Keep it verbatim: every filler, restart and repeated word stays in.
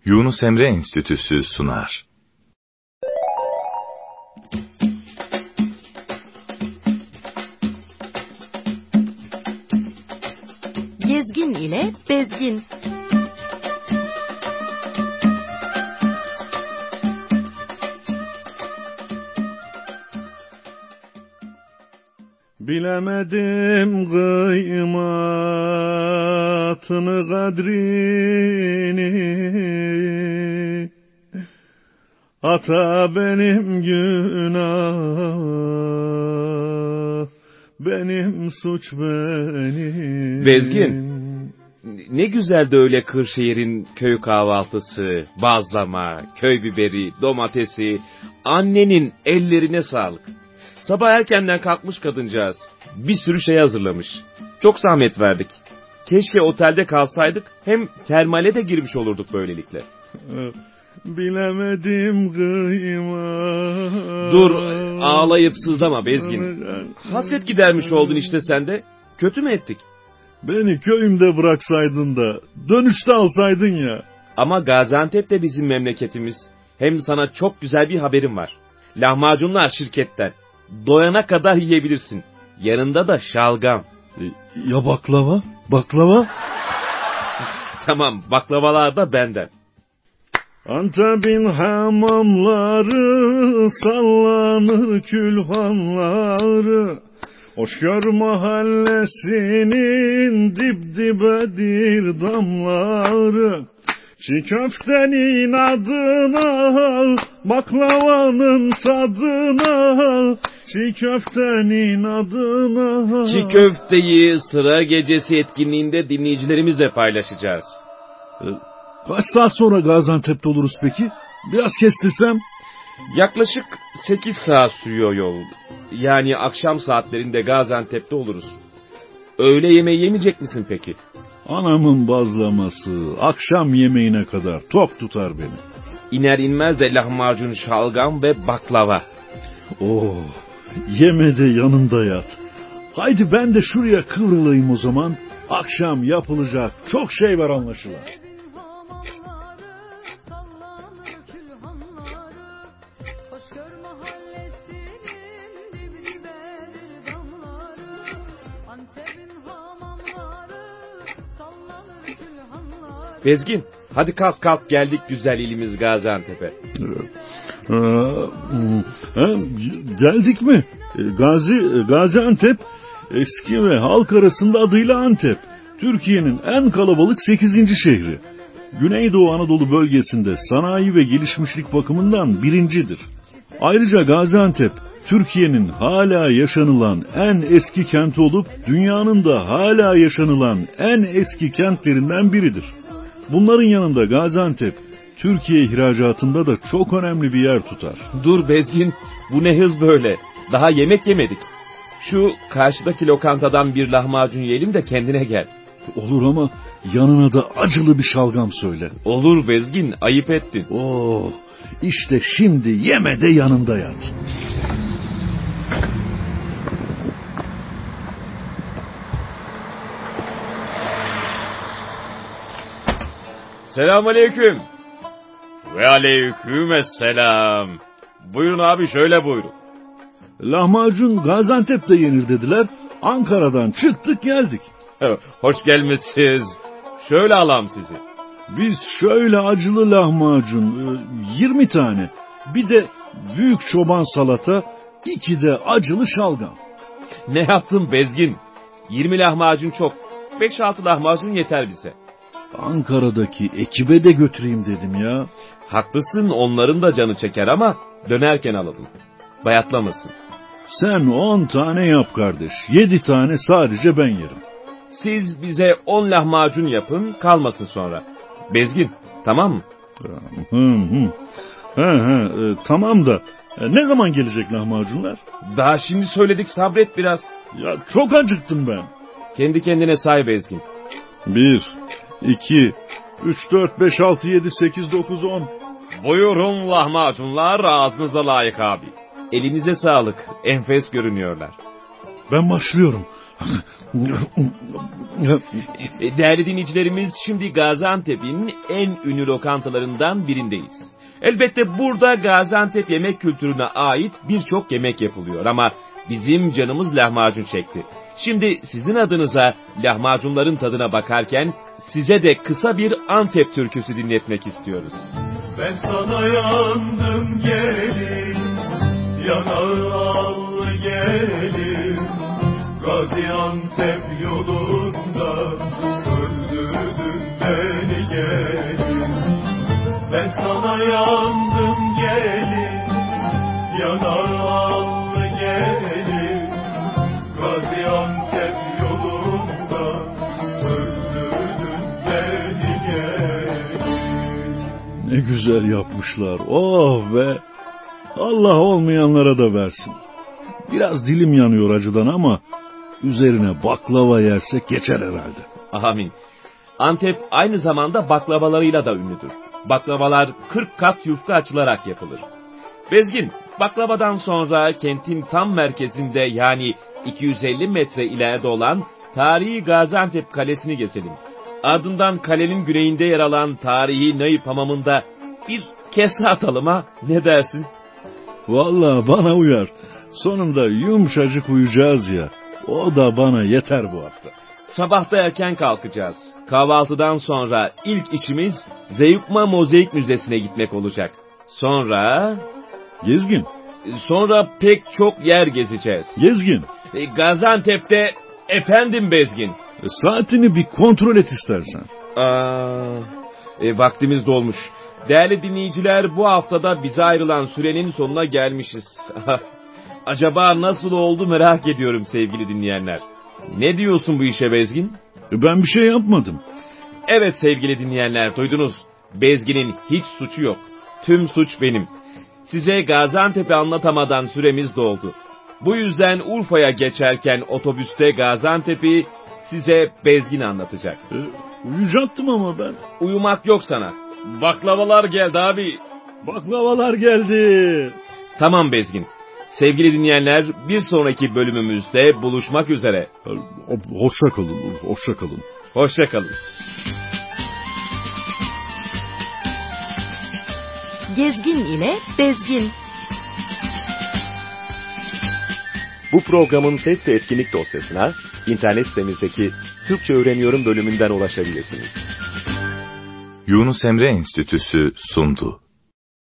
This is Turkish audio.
Yunus Emre Enstitüsü sunar. Gezgin ile Bezgin. Bilemedim kıymatını, kadrini, hata benim, günah benim, suç benim. Bezgin, ne güzeldi öyle Kırşehir'in köy kahvaltısı, bazlama, köy biberi, domatesi, annenin ellerine sağlık. Sabah erkenden kalkmış kadıncağız. Bir sürü şey hazırlamış. Çok zahmet verdik. Keşke otelde kalsaydık, hem termale de girmiş olurduk böylelikle. Bilemedim kıymat. Dur, ağlayıp sızlama Bezgin. Hasret gidermiş oldun işte sen de. Kötü mü ettik? Beni köyümde bıraksaydın da dönüşte alsaydın ya. Ama Gaziantep de bizim memleketimiz. Hem sana çok güzel bir haberim var. Lahmacunlar şirketten. Doyana kadar yiyebilirsin. Yanında da şalgam. Ya baklava? Baklava? Tamam, baklavalar da benden. Antep'in hamamları, sallanır külhanları. Hoşgör mahallesinin dip dibedir damları. Çiğ köftenin adına, baklavanın tadına, çiğ köftenin adına. Çiğ köfteyi sıra gecesi etkinliğinde dinleyicilerimizle paylaşacağız. Ee, kaç saat sonra Gaziantep'te oluruz peki? Biraz kestirsem. Yaklaşık sekiz saat sürüyor yol. Yani akşam saatlerinde Gaziantep'te oluruz. Öğle yemeği yemeyecek misin peki? Anamın bazlaması akşam yemeğine kadar tok tutar beni. İner inmez de lahmacun, şalgam ve baklava. Oh, yeme de yanımda yat. Haydi ben de şuraya kıvrılayım o zaman. Akşam yapılacak çok şey var anlaşılan. Bezgin, hadi kalk kalk, geldik güzel ilimiz Gaziantep'e. Geldik mi? Gazi, Gaziantep eski ve halk arasında adıyla Antep. Türkiye'nin en kalabalık sekizinci şehri. Güneydoğu Anadolu bölgesinde sanayi ve gelişmişlik bakımından birincidir. Ayrıca Gaziantep, Türkiye'nin hala yaşanılan en eski kenti olup dünyanın da hala yaşanılan en eski kentlerinden biridir. Bunların yanında Gaziantep, Türkiye ihracatında da çok önemli bir yer tutar. Dur Bezgin, bu ne hız böyle? Daha yemek yemedik. Şu karşıdaki lokantadan bir lahmacun yiyelim de kendine gel. Olur ama yanına da acılı bir şalgam söyle. Olur Bezgin, ayıp ettin. Oh, işte şimdi yeme de yanında yat. Selamünaleyküm. Ve aleykümselam. Buyurun abi, şöyle buyurun. Lahmacun Gaziantep'te yenir dediler. Ankara'dan çıktık geldik. Hoş gelmişsiniz. Şöyle alalım sizi. Biz şöyle acılı lahmacun yirmi tane. Bir de büyük çoban salata, iki de acılı şalgam. Ne yaptın Bezgin? yirmi lahmacun çok. beş altı lahmacun yeter bize. Ankara'daki ekibe de götüreyim dedim ya. Haklısın, onların da canı çeker ama dönerken alalım. Bayatlamasın. Sen on tane yap kardeş. Yedi tane sadece ben yerim. Siz bize on lahmacun yapın, kalmasın sonra. Bezgin, tamam mı? Hı hı. He he, e, tamam da e, ne zaman gelecek lahmacunlar? Daha şimdi söyledik, sabret biraz. Ya çok acıktım ben. Kendi kendine say Bezgin. Bir, iki, üç, dört, beş, altı, yedi, sekiz, dokuz, on. Buyurun lahmacunlar, ağzınıza layık abi. Elinize sağlık, enfes görünüyorlar. Ben başlıyorum. E, Değerli dinleyicilerimiz, şimdi Gaziantep'in en ünlü lokantalarından birindeyiz. Elbette burada Gaziantep yemek kültürüne ait birçok yemek yapılıyor ama bizim canımız lahmacun çekti. Şimdi sizin adınıza lahmacunların tadına bakarken size de kısa bir Antep türküsü dinletmek istiyoruz. Ben sana yandım gelin, yanağı al gelin, Gaziantep yolunda öldürdün beni gelin. Ben sana yandım gelin, yanağı al gelin, Gaziantep yolunda öldürdün beni gelin. Ne güzel yapmışlar. Oh be. Allah olmayanlara da versin. Biraz dilim yanıyor acıdan ama üzerine baklava yersek geçer herhalde. Amin. Antep aynı zamanda baklavalarıyla da ünlüdür. Baklavalar kırk kat yufka açılarak yapılır. Bezgin, baklavadan sonra kentin tam merkezinde yani iki yüz elli metre ileride olan tarihi Gaziantep Kalesi'ni gezelim. Ardından kalenin güneyinde yer alan tarihi Nayip Hamamı'nda bir kese atalım ha, ne dersin? Vallahi bana uyar. Sonunda yumuşacık uyuyacağız ya. O da bana yeter bu hafta. Sabahta erken kalkacağız. Kahvaltıdan sonra ilk işimiz Zeyukma Mozaik Müzesi'ne gitmek olacak. Sonra... Gezgin. Sonra pek çok yer gezeceğiz. Gezgin. E, Gaziantep'te efendim Bezgin. E, saatini bir kontrol et istersen. Aa, e, vaktimiz dolmuş. Değerli dinleyiciler, bu haftada bize ayrılan sürenin sonuna gelmişiz. Acaba nasıl oldu merak ediyorum sevgili dinleyenler. Ne diyorsun bu işe Bezgin? E, ben bir şey yapmadım. Evet sevgili dinleyenler, duydunuz. Bezgin'in hiç suçu yok. Tüm suç benim. Size Gaziantep'i anlatamadan süremiz doldu. Bu yüzden Urfa'ya geçerken otobüste Gaziantep'i size Bezgin anlatacak. E, uyuyacaktım ama ben. Uyumak yok sana. Baklavalar geldi abi. Baklavalar geldi. Tamam Bezgin. Sevgili dinleyenler, bir sonraki bölümümüzde buluşmak üzere. Hoşça kalın, hoşça kalın. Hoşça kalın. Gezgin ile Bezgin. Bu programın ses ve etkinlik dosyasına internet sitemizdeki Türkçe Öğreniyorum bölümünden ulaşabilirsiniz. Yunus Emre Enstitüsü sundu.